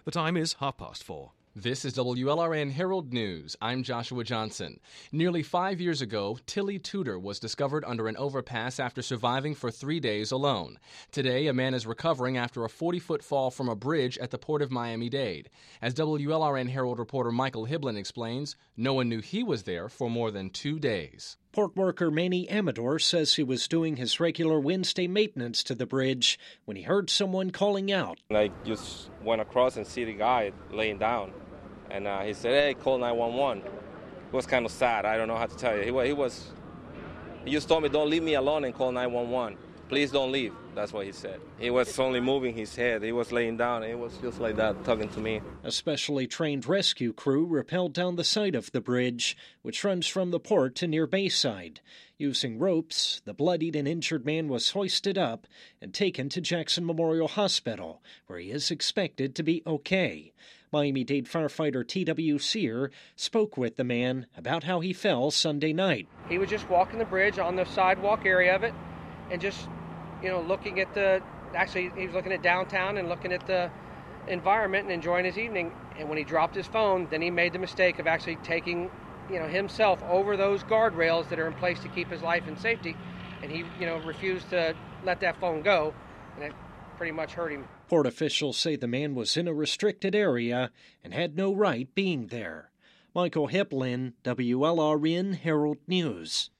The time is 4:30. This is WLRN Herald News. I'm Joshua Johnson. Nearly 5 years ago, Tilly Tudor was discovered under an overpass after surviving for 3 days alone. Today, a man is recovering after a 40-foot fall from a bridge at the Port of Miami-Dade. As WLRN Herald reporter Michael Hiblin explains, no one knew he was there for more than 2 days. Port worker Manny Amador says he was doing his regular Wednesday maintenance to the bridge when he heard someone calling out. I just went across and see the guy laying down, and he said, "Hey, call 911." It was kind of sad. I don't know how to tell you. He just told me, "Don't leave me alone and call 911. Please don't leave." That's what he said. He was only moving his head. He was laying down. He was just like that, talking to me. A specially trained rescue crew rappelled down the side of the bridge, which runs from the port to near Bayside. Using ropes, the bloodied and injured man was hoisted up and taken to Jackson Memorial Hospital, where he is expected to be okay. Miami-Dade firefighter T.W. Sear spoke with the man about how he fell Sunday night. He was just walking the bridge on the sidewalk area of it and just, looking at he was looking at downtown and looking at the environment and enjoying his evening. And when he dropped his phone, then he made the mistake of actually taking, himself over those guardrails that are in place to keep his life and safety. And he, refused to let that phone go, and it pretty much hurt him. Port officials say the man was in a restricted area and had no right being there. Michael Hiblin, WLRN Herald News.